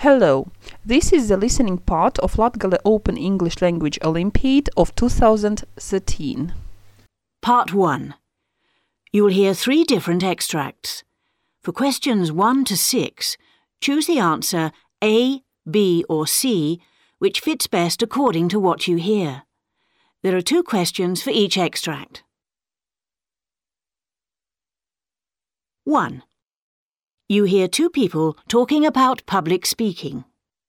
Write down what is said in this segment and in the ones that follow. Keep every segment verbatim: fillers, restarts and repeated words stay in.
Hello, this is the listening part of Latgale Open English Language Olympiad of two thousand thirteen. Part one. You will hear three different extracts. For questions one to six, choose the answer A, B or C, which fits best according to what you hear. There are two questions for each extract. one. You hear two people talking about public speaking.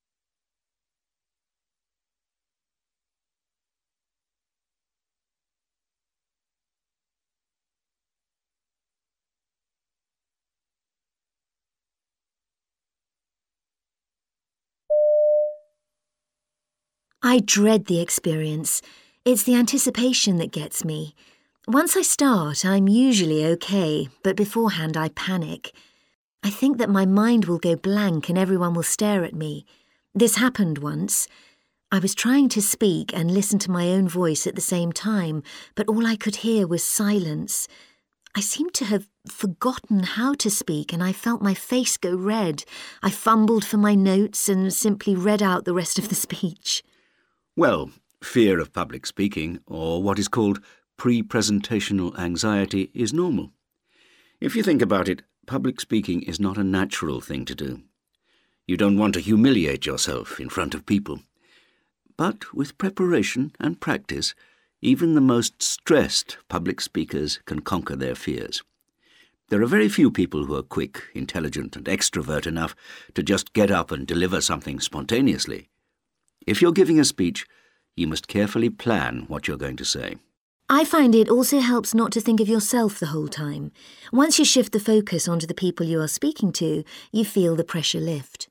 I dread the experience. It's the anticipation that gets me. Once I start, I'm usually okay, but beforehand I panic. I think that my mind will go blank and everyone will stare at me. This happened once. I was trying to speak and listen to my own voice at the same time, but all I could hear was silence. I seemed to have forgotten how to speak and I felt my face go red. I fumbled for my notes and simply read out the rest of the speech. Well, fear of public speaking, or what is called pre-presentational anxiety, is normal. If you think about it, public speaking is not a natural thing to do. You don't want to humiliate yourself in front of people. But with preparation and practice, even the most stressed public speakers can conquer their fears. There are very few people who are quick, intelligent and extrovert enough to just get up and deliver something spontaneously. If you're giving a speech, you must carefully plan what you're going to say. I find it also helps not to think of yourself the whole time. Once you shift the focus onto the people you are speaking to, you feel the pressure lift.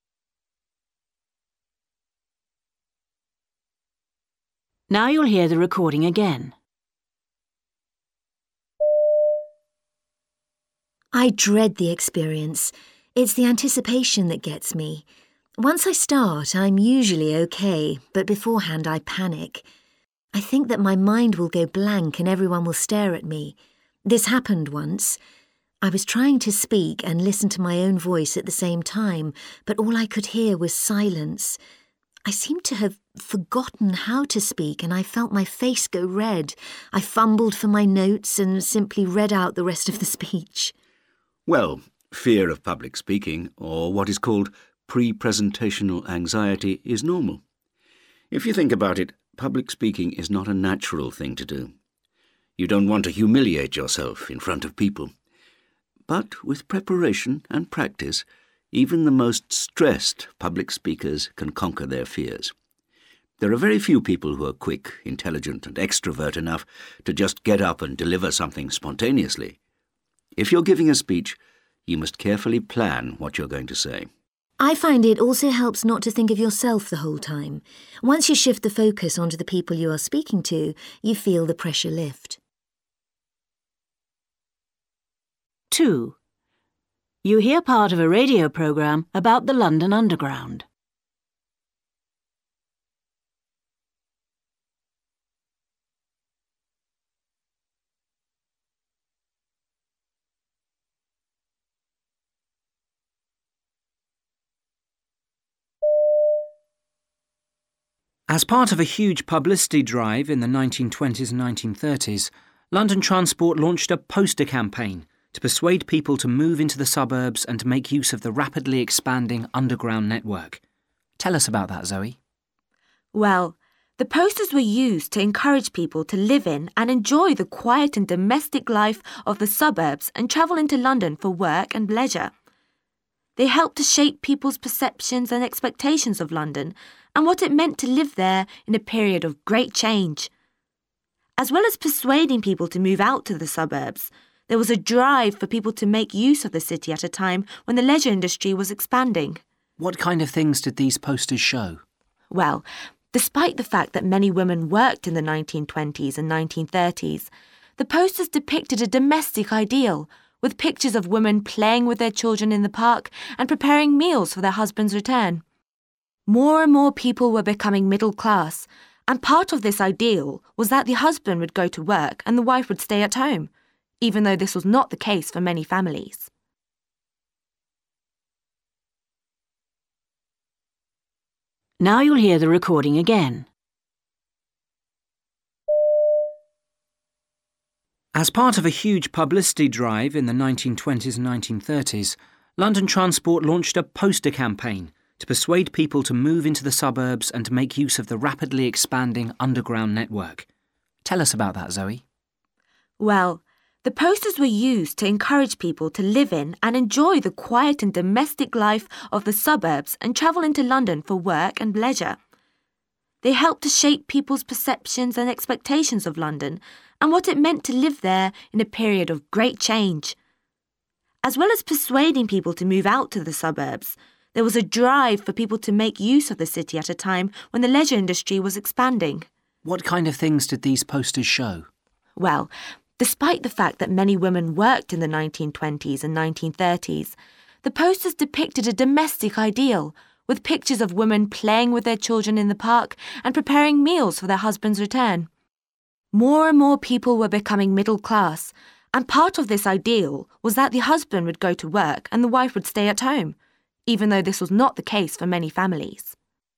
Now you'll hear the recording again. I dread the experience. It's the anticipation that gets me. Once I start, I'm usually okay, but beforehand I panic. I think that my mind will go blank and everyone will stare at me. This happened once. I was trying to speak and listen to my own voice at the same time, but all I could hear was silence. I seemed to have forgotten how to speak and I felt my face go red. I fumbled for my notes and simply read out the rest of the speech. Well, fear of public speaking, or what is called pre-presentational anxiety, is normal. If you think about it, public speaking is not a natural thing to do. You don't want to humiliate yourself in front of people. But with preparation and practice, even the most stressed public speakers can conquer their fears. There are very few people who are quick, intelligent and extrovert enough to just get up and deliver something spontaneously. If you're giving a speech, you must carefully plan what you're going to say. I find it also helps not to think of yourself the whole time. Once you shift the focus onto the people you are speaking to, you feel the pressure lift. two. You hear part of a radio programme about the London Underground. As part of a huge publicity drive in the nineteen twenties and nineteen thirties, London Transport launched a poster campaign to persuade people to move into the suburbs and to make use of the rapidly expanding underground network. Tell us about that, Zoe. Well, the posters were used to encourage people to live in and enjoy the quiet and domestic life of the suburbs and travel into London for work and leisure. They helped to shape people's perceptions and expectations of London and what it meant to live there in a period of great change. As well as persuading people to move out to the suburbs, there was a drive for people to make use of the city at a time when the leisure industry was expanding. What kind of things did these posters show? Well, despite the fact that many women worked in the nineteen twenties and nineteen thirties, the posters depicted a domestic ideal, with pictures of women playing with their children in the park and preparing meals for their husband's return. More and more people were becoming middle class, and part of this ideal was that the husband would go to work and the wife would stay at home, even though this was not the case for many families. Now you'll hear the recording again. As part of a huge publicity drive in the nineteen twenties and nineteen thirties, London Transport launched a poster campaign to persuade people to move into the suburbs and to make use of the rapidly expanding underground network. Tell us about that, Zoe. Well, the posters were used to encourage people to live in and enjoy the quiet and domestic life of the suburbs and travel into London for work and leisure. They helped to shape people's perceptions and expectations of London and what it meant to live there in a period of great change. As well as persuading people to move out to the suburbs, there was a drive for people to make use of the city at a time when the leisure industry was expanding. What kind of things did these posters show? Well, despite the fact that many women worked in the nineteen twenties and nineteen thirties, the posters depicted a domestic ideal, with pictures of women playing with their children in the park and preparing meals for their husband's return. More and more people were becoming middle class, and part of this ideal was that the husband would go to work and the wife would stay at home, even though this was not the case for many families.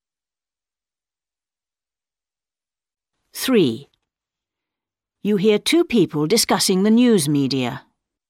three. You hear two people discussing the news media.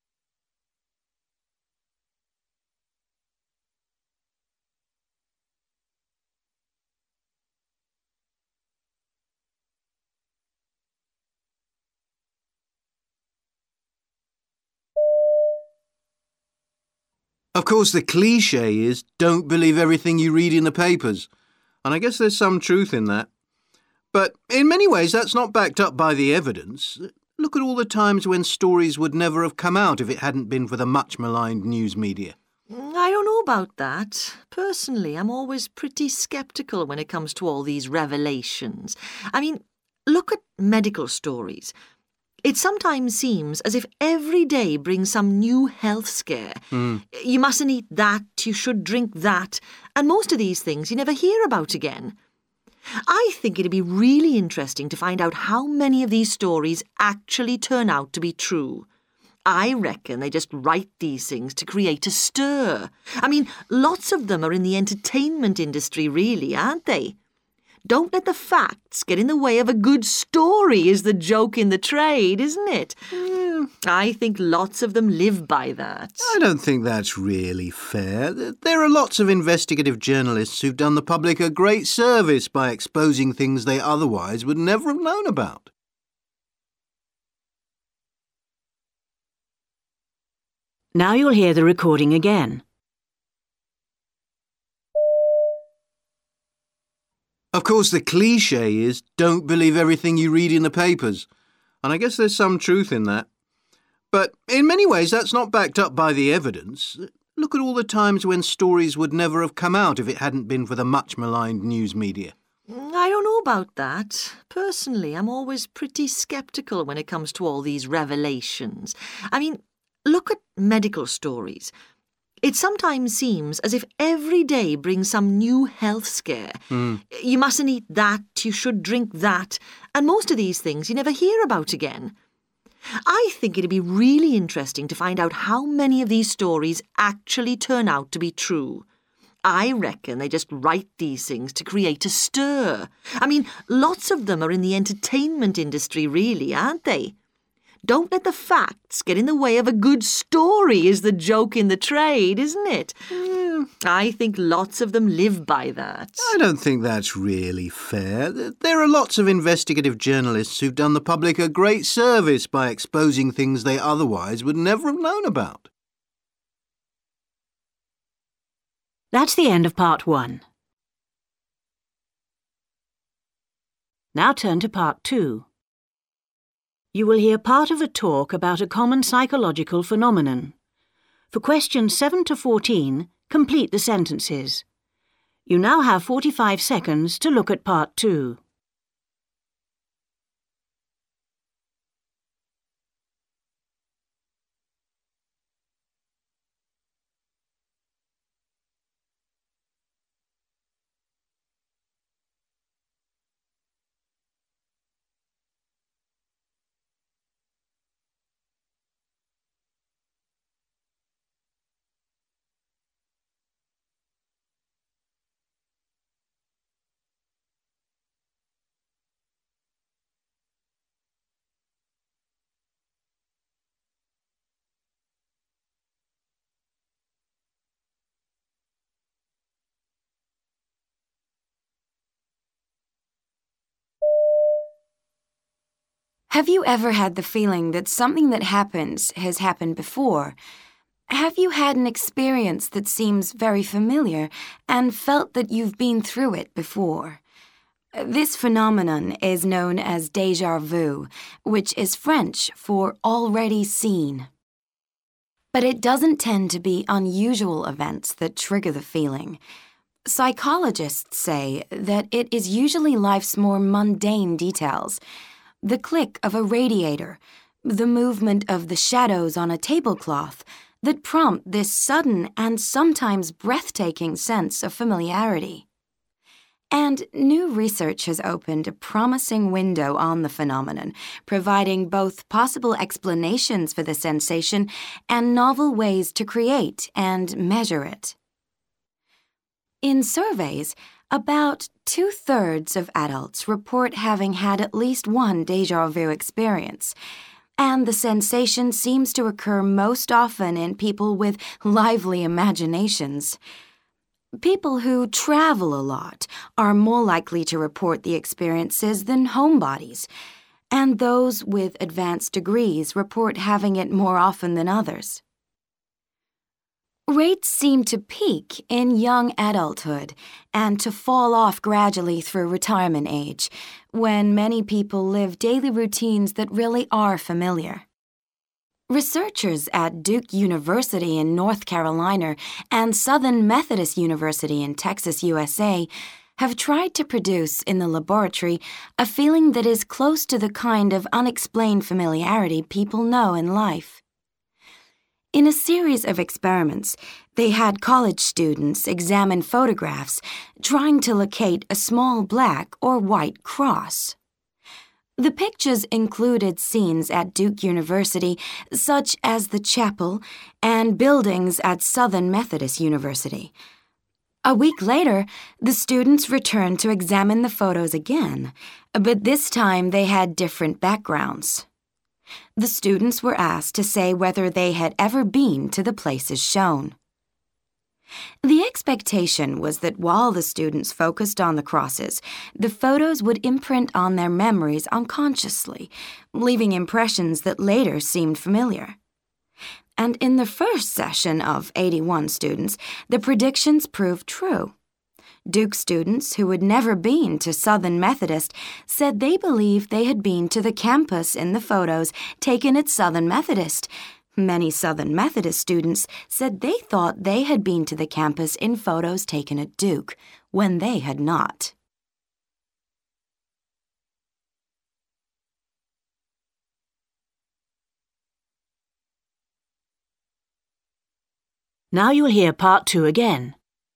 Of course, the cliché is, don't believe everything you read in the papers. And I guess there's some truth in that. But in many ways, that's not backed up by the evidence. Look at all the times when stories would never have come out if it hadn't been for the much-maligned news media. I don't know about that. Personally, I'm always pretty sceptical when it comes to all these revelations. I mean, look at medical stories. It sometimes seems as if every day brings some new health scare. Mm. You mustn't eat that, you should drink that, and most of these things you never hear about again. I think it'd be really interesting to find out how many of these stories actually turn out to be true. I reckon they just write these things to create a stir. I mean, lots of them are in the entertainment industry, really, aren't they? Don't let the facts get in the way of a good story is the joke in the trade, isn't it? Mm, I think lots of them live by that. I don't think that's really fair. There are lots of investigative journalists who've done the public a great service by exposing things they otherwise would never have known about. Now you'll hear the recording again. Of course, the cliché is, don't believe everything you read in the papers. And I guess there's some truth in that. But in many ways, that's not backed up by the evidence. Look at all the times when stories would never have come out if it hadn't been for the much-maligned news media. I don't know about that. Personally, I'm always pretty sceptical when it comes to all these revelations. I mean, look at medical stories. It sometimes seems as if every day brings some new health scare. Mm. You mustn't eat that, you should drink that, and most of these things you never hear about again. I think it'd be really interesting to find out how many of these stories actually turn out to be true. I reckon they just write these things to create a stir. I mean, lots of them are in the entertainment industry, really, aren't they? Don't let the facts get in the way of a good story is the joke in the trade, isn't it? Mm, I think lots of them live by that. I don't think that's really fair. There are lots of investigative journalists who've done the public a great service by exposing things they otherwise would never have known about. That's the end of part one. Now turn to part two. You will hear part of a talk about a common psychological phenomenon. For questions seven to fourteen, complete the sentences. You now have forty-five seconds to look at part two. Have you ever had the feeling that something that happens has happened before? Have you had an experience that seems very familiar and felt that you've been through it before? This phenomenon is known as déjà vu, which is French for already seen. But it doesn't tend to be unusual events that trigger the feeling. Psychologists say that it is usually life's more mundane details. The click of a radiator, the movement of the shadows on a tablecloth, that prompt this sudden and sometimes breathtaking sense of familiarity. And new research has opened a promising window on the phenomenon, providing both possible explanations for the sensation and novel ways to create and measure it. In surveys, about two-thirds of adults report having had at least one déjà vu experience, and the sensation seems to occur most often in people with lively imaginations. People who travel a lot are more likely to report the experiences than homebodies, and those with advanced degrees report having it more often than others. Rates seem to peak in young adulthood and to fall off gradually through retirement age, when many people live daily routines that really are familiar. Researchers at Duke University in North Carolina and Southern Methodist University in Texas, U S A, have tried to produce in the laboratory a feeling that is close to the kind of unexplained familiarity people know in life. In a series of experiments, they had college students examine photographs, trying to locate a small black or white cross. The pictures included scenes at Duke University, such as the chapel and buildings at Southern Methodist University. A week later, the students returned to examine the photos again, but this time they had different backgrounds. The students were asked to say whether they had ever been to the places shown. The expectation was that while the students focused on the crosses, the photos would imprint on their memories unconsciously, leaving impressions that later seemed familiar. And in the first session of eighty-one students, the predictions proved true. Duke students who had never been to Southern Methodist said they believed they had been to the campus in the photos taken at Southern Methodist. Many Southern Methodist students said they thought they had been to the campus in photos taken at Duke, when they had not. Now you'll hear part two again.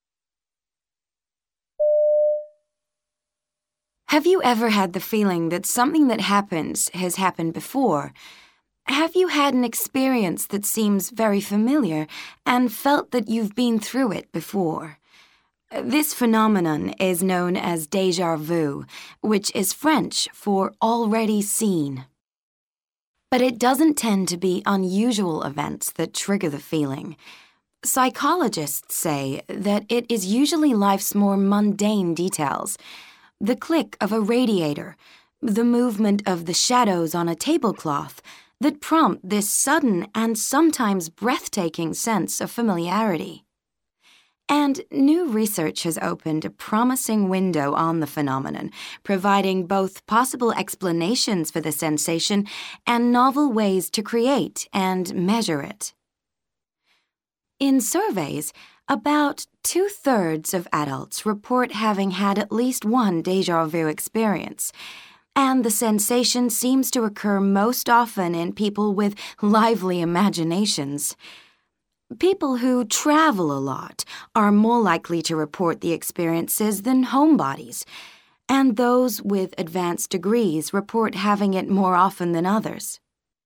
Have you ever had the feeling that something that happens has happened before? Have you had an experience that seems very familiar and felt that you've been through it before? This phenomenon is known as déjà vu, which is French for already seen. But it doesn't tend to be unusual events that trigger the feeling. Psychologists say that it is usually life's more mundane details. The click of a radiator, the movement of the shadows on a tablecloth, that prompt this sudden and sometimes breathtaking sense of familiarity. And new research has opened a promising window on the phenomenon, providing both possible explanations for the sensation and novel ways to create and measure it. In surveys, about two-thirds of adults report having had at least one déjà vu experience, and the sensation seems to occur most often in people with lively imaginations. People who travel a lot are more likely to report the experiences than homebodies, and those with advanced degrees report having it more often than others.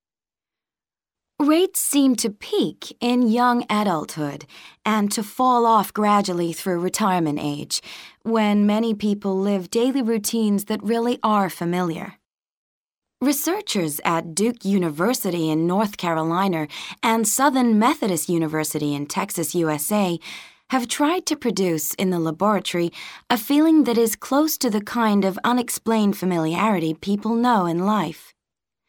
Rates seem to peak in young adulthood and to fall off gradually through retirement age, when many people live daily routines that really are familiar. Researchers at Duke University in North Carolina and Southern Methodist University in Texas, U S A, have tried to produce in the laboratory a feeling that is close to the kind of unexplained familiarity people know in life.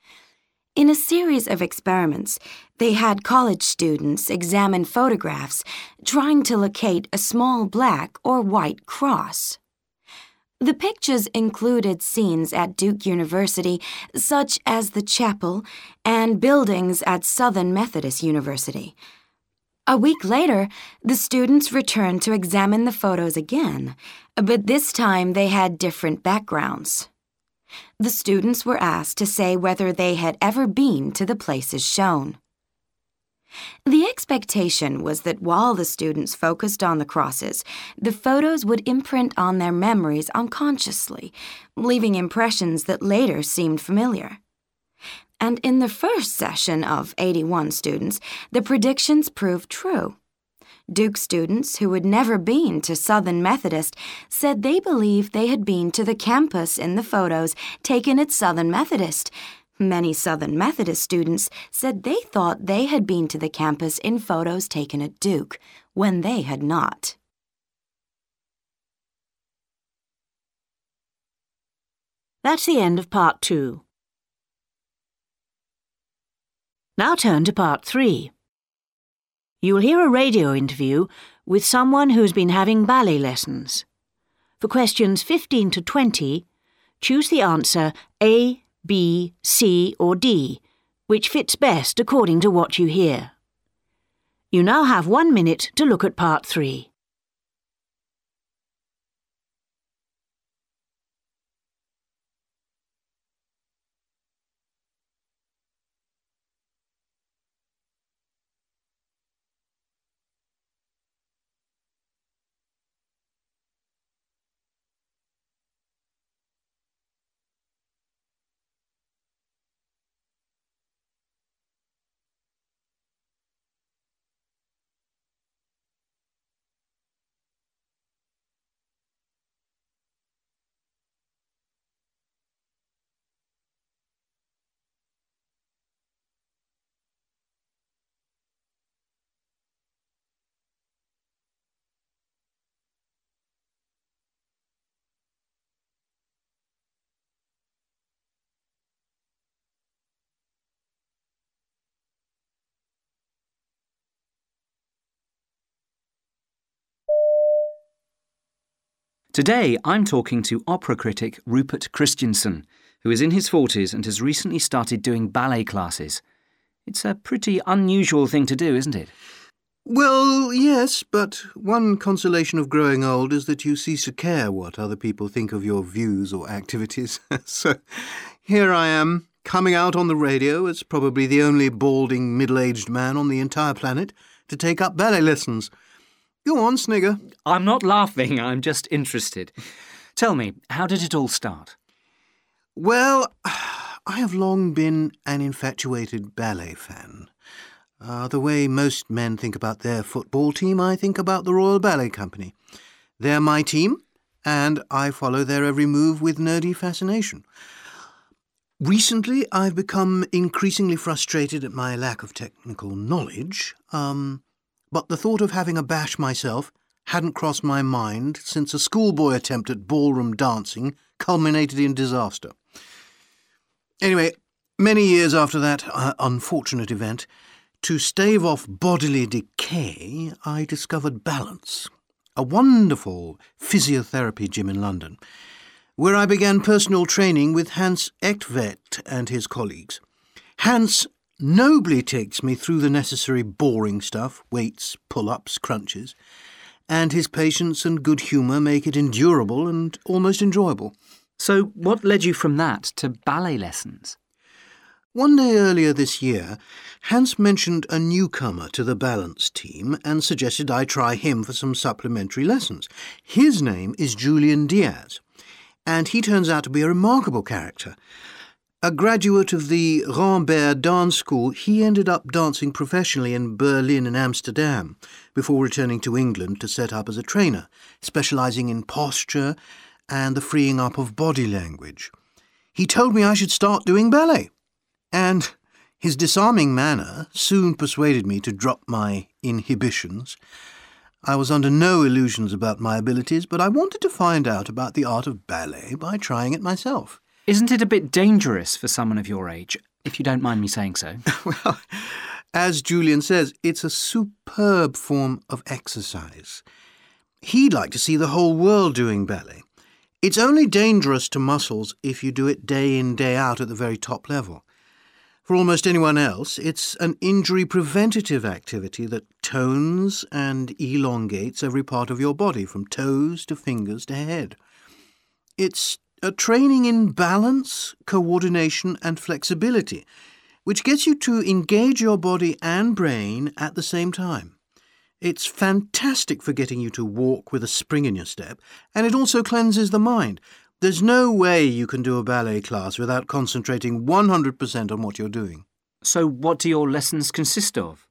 In a series of experiments, they had college students examine photographs trying to locate a small black or white cross. The pictures included scenes at Duke University, such as the chapel, and buildings at Southern Methodist University. A week later, the students returned to examine the photos again, but this time they had different backgrounds. The students were asked to say whether they had ever been to the places shown. The expectation was that while the students focused on the crosses, the photos would imprint on their memories unconsciously, leaving impressions that later seemed familiar. And in the first session of eighty-one students, the predictions proved true. Duke students who had never been to Southern Methodist said they believed they had been to the campus in the photos taken at Southern Methodist. Many Southern Methodist students said they thought they had been to the campus in photos taken at Duke, when they had not. That's the end of part two. Now turn to part three. You'll hear a radio interview with someone who's been having ballet lessons. For questions fifteen to twenty, choose the answer A, B, C or D, which fits best according to what you hear. You now have one minute to look at part three. Today, I'm talking to opera critic Rupert Christensen, who is in his forties and has recently started doing ballet classes. It's a pretty unusual thing to do, isn't it? Well, yes, but one consolation of growing old is that you cease to care what other people think of your views or activities. So here I am, coming out on the radio as probably the only balding middle-aged man on the entire planet to take up ballet lessons. Go on, snigger. I'm not laughing, I'm just interested. Tell me, how did it all start? Well, I have long been an infatuated ballet fan. Uh, the way most men think about their football team, I think about the Royal Ballet Company. They're my team, and I follow their every move with nerdy fascination. Recently, I've become increasingly frustrated at my lack of technical knowledge, um... but the thought of having a bash myself hadn't crossed my mind since a schoolboy attempt at ballroom dancing culminated in disaster. Anyway, many years after that uh, unfortunate event, to stave off bodily decay, I discovered Balance, a wonderful physiotherapy gym in London, where I began personal training with Hans Echtvedt and his colleagues. Hans nobly takes me through the necessary boring stuff, weights, pull-ups, crunches, and his patience and good humour make it endurable and almost enjoyable. So what led you from that to ballet lessons? One day earlier this year, Hans mentioned a newcomer to the Balance team and suggested I try him for some supplementary lessons. His name is Julian Diaz, and he turns out to be a remarkable character. A graduate of the Rambert Dance School, he ended up dancing professionally in Berlin and Amsterdam before returning to England to set up as a trainer, specialising in posture and the freeing up of body language. He told me I should start doing ballet, and his disarming manner soon persuaded me to drop my inhibitions. I was under no illusions about my abilities, but I wanted to find out about the art of ballet by trying it myself. Isn't it a bit dangerous for someone of your age? if you don't mind me saying so. Well, as Julian says, it's a superb form of exercise. He'd like to see the whole world doing ballet. It's only dangerous to muscles if you do it day in, day out at the very top level. For almost anyone else, it's an injury-preventative activity that tones and elongates every part of your body, from toes to fingers to head. It's a training in balance, coordination and flexibility, which gets you to engage your body and brain at the same time. It's fantastic for getting you to walk with a spring in your step, and it also cleanses the mind. There's no way you can do a ballet class without concentrating one hundred percent on what you're doing. So what do your lessons consist of?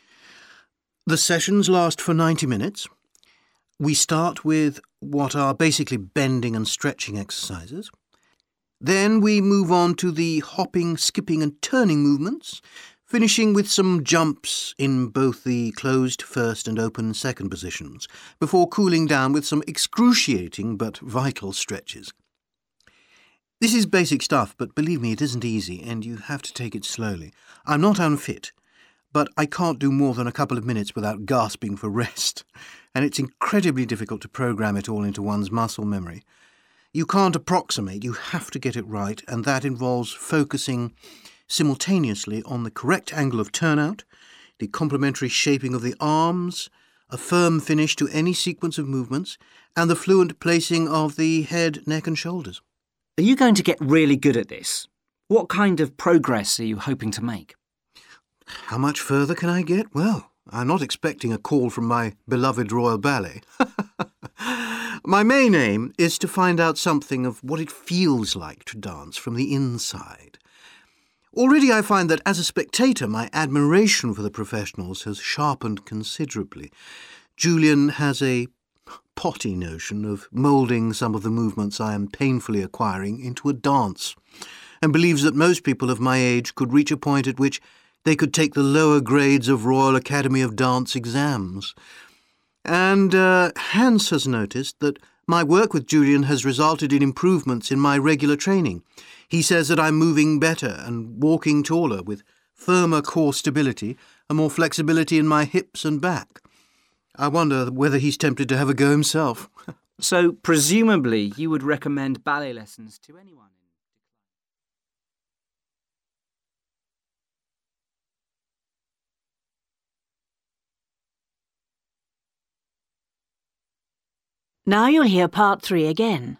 The sessions last for ninety minutes. We start with what are basically bending and stretching exercises. Then we move on to the hopping, skipping and turning movements, finishing with some jumps in both the closed first and open second positions, before cooling down with some excruciating but vital stretches. This is basic stuff, but believe me, it isn't easy, and you have to take it slowly. I'm not unfit, but I can't do more than a couple of minutes without gasping for rest, and it's incredibly difficult to program it all into one's muscle memory. You can't approximate, you have to get it right, and that involves focusing simultaneously on the correct angle of turnout, the complementary shaping of the arms, a firm finish to any sequence of movements, and the fluent placing of the head, neck and shoulders. Are you going to get really good at this? What kind of progress are you hoping to make? How much further can I get? Well, I'm not expecting a call from my beloved Royal Ballet. My main aim is to find out something of what it feels like to dance from the inside. Already I find that as a spectator, my admiration for the professionals has sharpened considerably. Julian has a potty notion of moulding some of the movements I am painfully acquiring into a dance, and believes that most people of my age could reach a point at which they could take the lower grades of Royal Academy of Dance exams. And uh, Hans has noticed that my work with Julian has resulted in improvements in my regular training. He says that I'm moving better and walking taller, with firmer core stability and more flexibility in my hips and back. I wonder whether he's tempted to have a go himself. So, presumably, you would recommend ballet lessons to anyone? Now you'll hear part three again.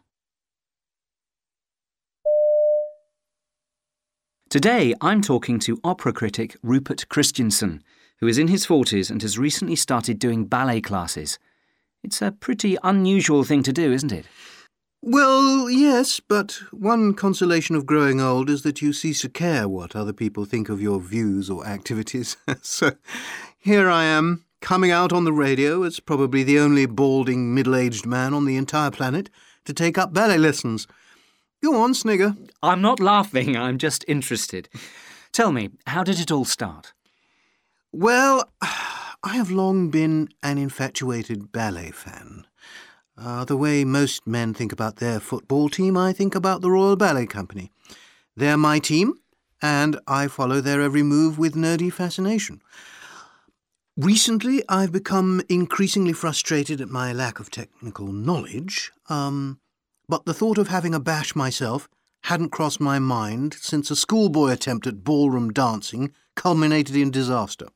Today, I'm talking to opera critic Rupert Christensen, who is in his forties and has recently started doing ballet classes. It's a pretty unusual thing to do, isn't it? Well, yes, but one consolation of growing old is that you cease to care what other people think of your views or activities. So here I am, coming out on the radio as probably the only balding middle-aged man on the entire planet to take up ballet lessons. Go on, snigger. I'm not laughing, I'm just interested. Tell me, how did it all start? Well, I have long been an infatuated ballet fan. Uh, the way most men think about their football team, I think about the Royal Ballet Company. They're my team, and I follow their every move with nerdy fascination. Recently, I've become increasingly frustrated at my lack of technical knowledge, um, but the thought of having a bash myself hadn't crossed my mind since a schoolboy attempt at ballroom dancing culminated in disaster.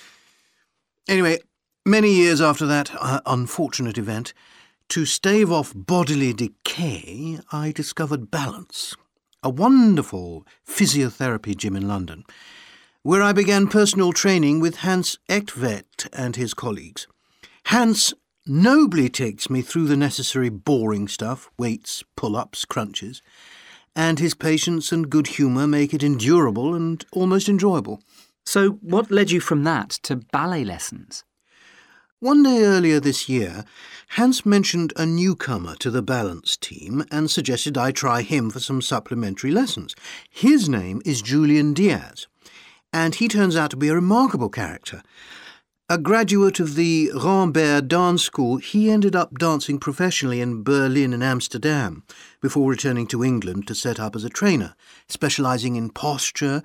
Anyway, many years after that uh, unfortunate event, to stave off bodily decay, I discovered Balance, a wonderful physiotherapy gym in London, where I began personal training with Hans Echtvedt and his colleagues. Hans nobly takes me through the necessary boring stuff, weights, pull-ups, crunches, and his patience and good humour make it endurable and almost enjoyable. So what led you from that to ballet lessons? One day earlier this year, Hans mentioned a newcomer to the Balance team and suggested I try him for some supplementary lessons. His name is Julian Diaz, and he turns out to be a remarkable character. A graduate of the Rambert Dance School, he ended up dancing professionally in Berlin and Amsterdam before returning to England to set up as a trainer, specialising in posture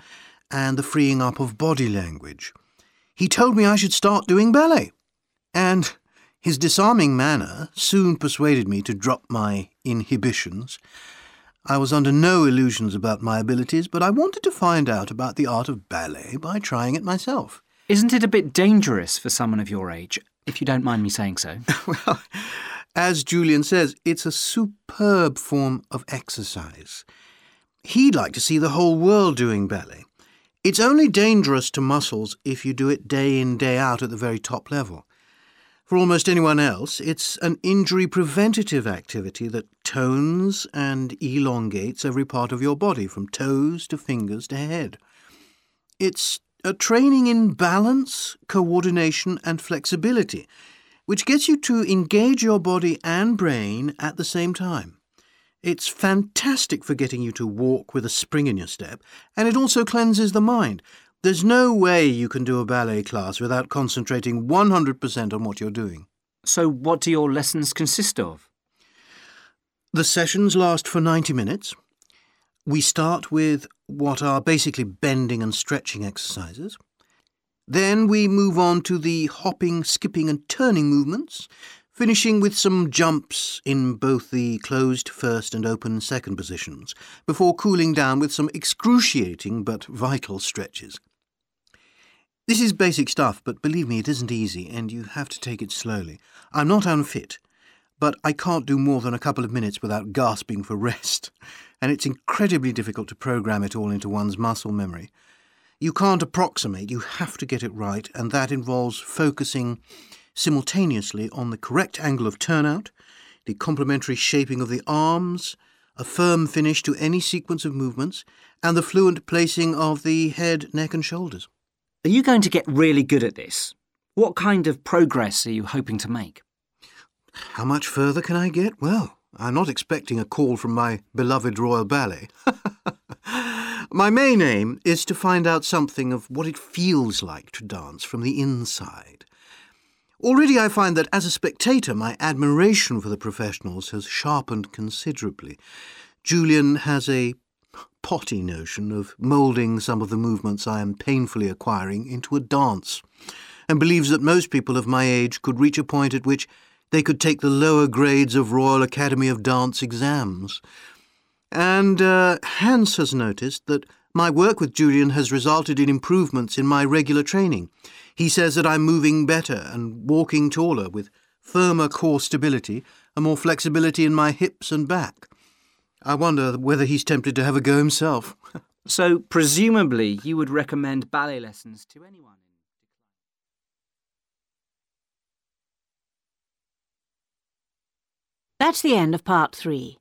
and the freeing up of body language. He told me I should start doing ballet, and his disarming manner soon persuaded me to drop my inhibitions. I was under no illusions about my abilities, but I wanted to find out about the art of ballet by trying it myself. Isn't it a bit dangerous for someone of your age, if you don't mind me saying so? Well, as Julian says, it's a superb form of exercise. He'd like to see the whole world doing ballet. It's only dangerous to muscles if you do it day in, day out at the very top level. For almost anyone else, it's an injury-preventative activity that tones and elongates every part of your body, from toes to fingers to head. It's a training in balance, coordination and flexibility, which gets you to engage your body and brain at the same time. It's fantastic for getting you to walk with a spring in your step, and it also cleanses the mind. There's no way you can do a ballet class without concentrating one hundred percent on what you're doing. So what do your lessons consist of? The sessions last for ninety minutes. We start with what are basically bending and stretching exercises. Then we move on to the hopping, skipping and turning movements, finishing with some jumps in both the closed first and open second positions, before cooling down with some excruciating but vital stretches. This is basic stuff, but believe me, it isn't easy, and you have to take it slowly. I'm not unfit, but I can't do more than a couple of minutes without gasping for rest, and it's incredibly difficult to program it all into one's muscle memory. You can't approximate, you have to get it right, and that involves focusing simultaneously on the correct angle of turnout, the complementary shaping of the arms, a firm finish to any sequence of movements, and the fluent placing of the head, neck and shoulders. Are you going to get really good at this? What kind of progress are you hoping to make? How much further can I get? Well, I'm not expecting a call from my beloved Royal Ballet. My main aim is to find out something of what it feels like to dance from the inside. Already I find that as a spectator, my admiration for the professionals has sharpened considerably. Julian has a potty notion of moulding some of the movements I am painfully acquiring into a dance, and believes that most people of my age could reach a point at which they could take the lower grades of Royal Academy of Dance exams. And uh, Hans has noticed that my work with Julian has resulted in improvements in my regular training. He says that I'm moving better and walking taller, with firmer core stability and more flexibility in my hips and back. I wonder whether he's tempted to have a go himself. So, presumably, you would recommend ballet lessons to anyone? That's the end of part three.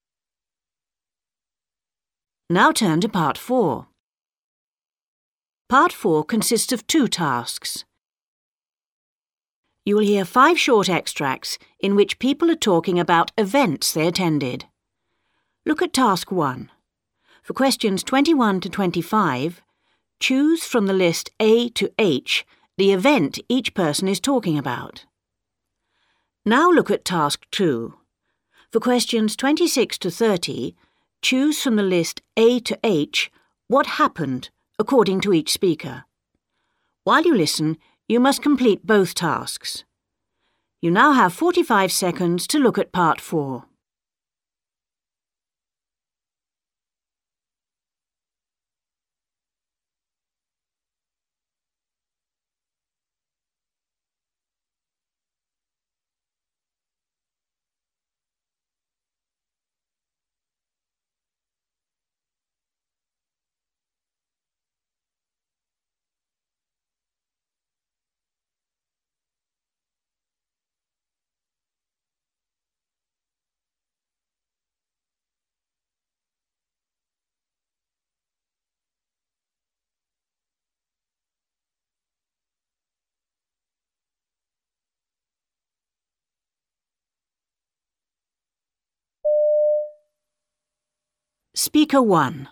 Now turn to part four. Part four consists of two tasks. You will hear five short extracts in which people are talking about events they attended. Look at task one. For questions twenty-one to twenty-five, choose from the list A to H the event each person is talking about. Now look at task two. For questions twenty-six to thirty, choose from the list A to H what happened according to each speaker. While you listen, you must complete both tasks. You now have forty-five seconds to look at part four. Speaker one.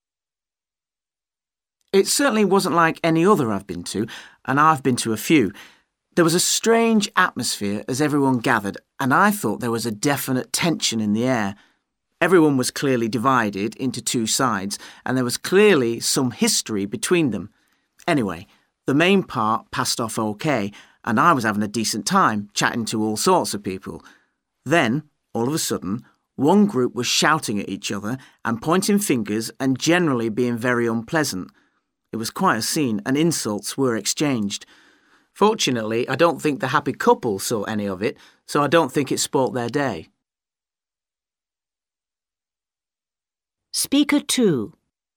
It certainly wasn't like any other I've been to, and I've been to a few. There was a strange atmosphere as everyone gathered, and I thought there was a definite tension in the air. Everyone was clearly divided into two sides, and there was clearly some history between them. Anyway, the main part passed off okay, and I was having a decent time, chatting to all sorts of people. Then, all of a sudden, one group was shouting at each other and pointing fingers and generally being very unpleasant. It was quite a scene, and insults were exchanged. Fortunately, I don't think the happy couple saw any of it, so I don't think it spoilt their day. Speaker two.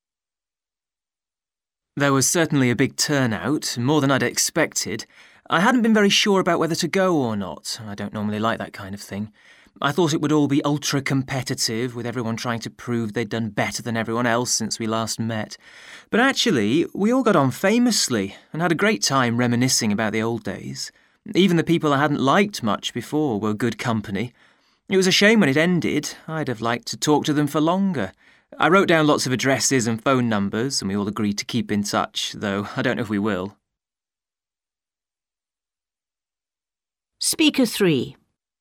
There was certainly a big turnout, more than I'd expected. I hadn't been very sure about whether to go or not. I don't normally like that kind of thing. I thought it would all be ultra-competitive, with everyone trying to prove they'd done better than everyone else since we last met. But actually, we all got on famously and had a great time reminiscing about the old days. Even the people I hadn't liked much before were good company. It was a shame when it ended. I'd have liked to talk to them for longer. I wrote down lots of addresses and phone numbers, and we all agreed to keep in touch, though I don't know if we will. Speaker three.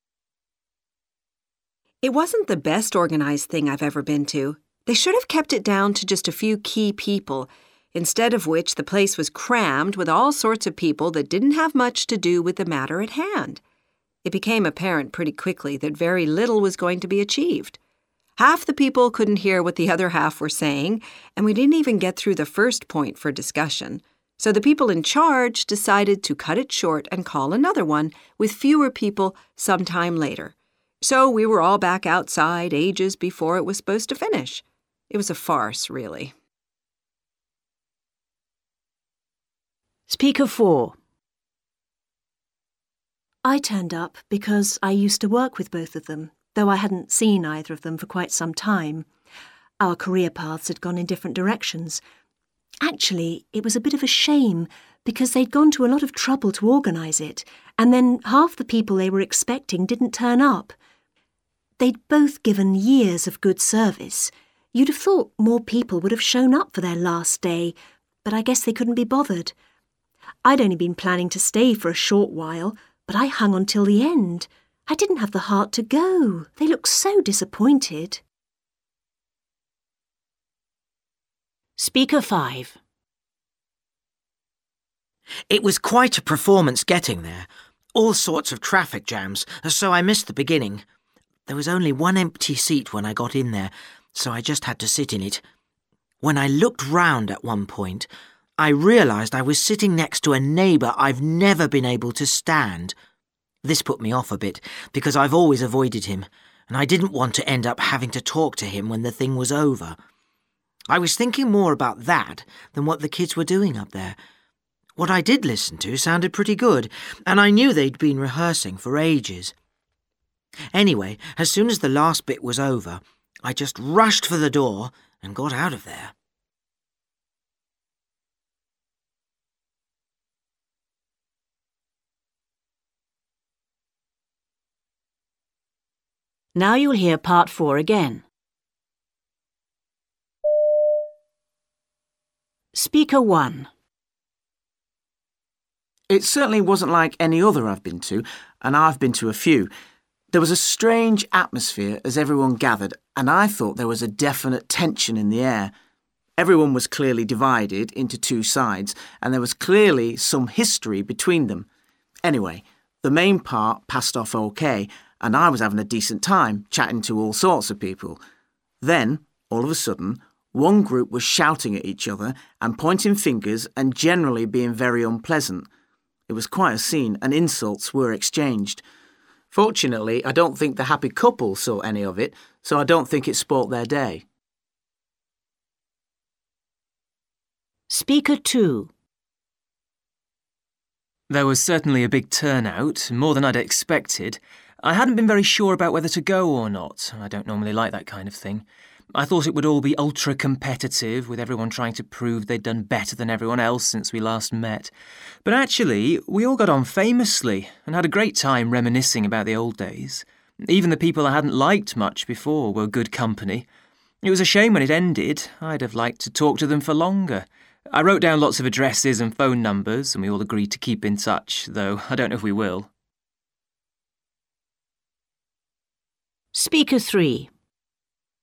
It wasn't the best organised thing I've ever been to. They should have kept it down to just a few key people, instead of which the place was crammed with all sorts of people that didn't have much to do with the matter at hand. It became apparent pretty quickly that very little was going to be achieved. Half the people couldn't hear what the other half were saying, and we didn't even get through the first point for discussion. So the people in charge decided to cut it short and call another one with fewer people sometime later. So we were all back outside ages before it was supposed to finish. It was a farce, really. Speaker four. I turned up because I used to work with both of them, though I hadn't seen either of them for quite some time. Our career paths had gone in different directions. Actually, it was a bit of a shame because they'd gone to a lot of trouble to organise it, and then half the people they were expecting didn't turn up. They'd both given years of good service. You'd have thought more people would have shown up for their last day, but I guess they couldn't be bothered. I'd only been planning to stay for a short while, but I hung on till the end. I didn't have the heart to go. They looked so disappointed. Speaker five. It was quite a performance getting there. All sorts of traffic jams, so I missed the beginning. There was only one empty seat when I got in there, so I just had to sit in it. When I looked round at one point, I realised I was sitting next to a neighbour I've never been able to stand. This put me off a bit, because I've always avoided him, and I didn't want to end up having to talk to him when the thing was over. I was thinking more about that than what the kids were doing up there. What I did listen to sounded pretty good, and I knew they'd been rehearsing for ages. Anyway, as soon as the last bit was over, I just rushed for the door and got out of there. Now you'll hear part four again. Speaker one. It certainly wasn't like any other I've been to, and I've been to a few. There was a strange atmosphere as everyone gathered, and I thought there was a definite tension in the air. Everyone was clearly divided into two sides, and there was clearly some history between them. Anyway, the main part passed off okay, and I was having a decent time, chatting to all sorts of people. Then, all of a sudden, one group was shouting at each other and pointing fingers and generally being very unpleasant. It was quite a scene, and insults were exchanged. Fortunately, I don't think the happy couple saw any of it, so I don't think it spoilt their day. Speaker two. There was certainly a big turnout, more than I'd expected. I hadn't been very sure about whether to go or not. I don't normally like that kind of thing. I thought it would all be ultra-competitive, with everyone trying to prove they'd done better than everyone else since we last met. But actually, we all got on famously and had a great time reminiscing about the old days. Even the people I hadn't liked much before were good company. It was a shame when it ended. I'd have liked to talk to them for longer. I wrote down lots of addresses and phone numbers, and we all agreed to keep in touch, though I don't know if we will. Speaker three.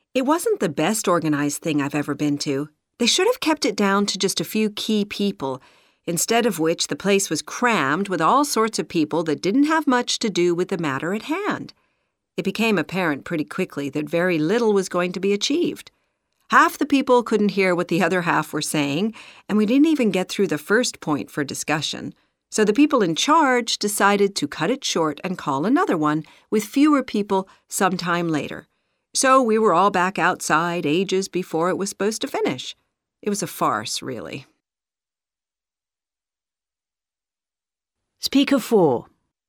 It wasn't the best organised thing I've ever been to. They should have kept it down to just a few key people, instead of which the place was crammed with all sorts of people that didn't have much to do with the matter at hand. It became apparent pretty quickly that very little was going to be achieved. Half the people couldn't hear what the other half were saying, and we didn't even get through the first point for discussion. So the people in charge decided to cut it short and call another one with fewer people sometime later. So we were all back outside ages before it was supposed to finish. It was a farce, really. Speaker four.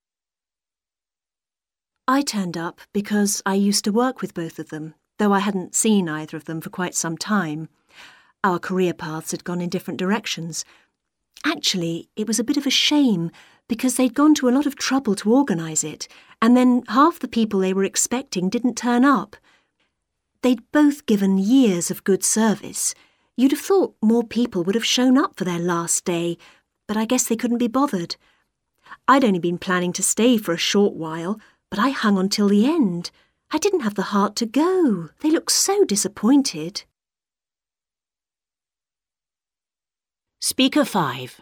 I turned up because I used to work with both of them, though I hadn't seen either of them for quite some time. Our career paths had gone in different directions. Actually, it was a bit of a shame because they'd gone to a lot of trouble to organise it, and then half the people they were expecting didn't turn up. They'd both given years of good service. You'd have thought more people would have shown up for their last day, but I guess they couldn't be bothered. I'd only been planning to stay for a short while, but I hung on till the end. I didn't have the heart to go. They looked so disappointed. Speaker five.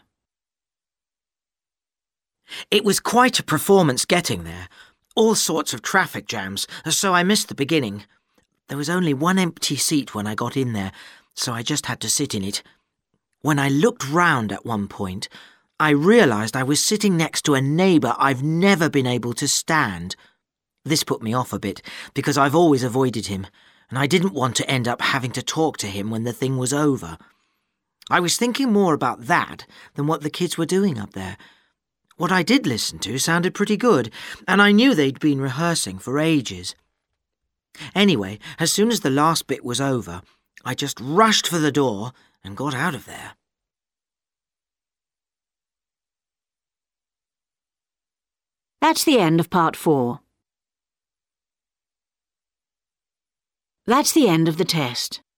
It was quite a performance getting there. All sorts of traffic jams, so I missed the beginning. There was only one empty seat when I got in there, so I just had to sit in it. When I looked round at one point, I realised I was sitting next to a neighbour I've never been able to stand. This put me off a bit, because I've always avoided him, and I didn't want to end up having to talk to him when the thing was over. I was thinking more about that than what the kids were doing up there. What I did listen to sounded pretty good, and I knew they'd been rehearsing for ages. Anyway, as soon as the last bit was over, I just rushed for the door and got out of there. That's the end of part four. That's the end of the test.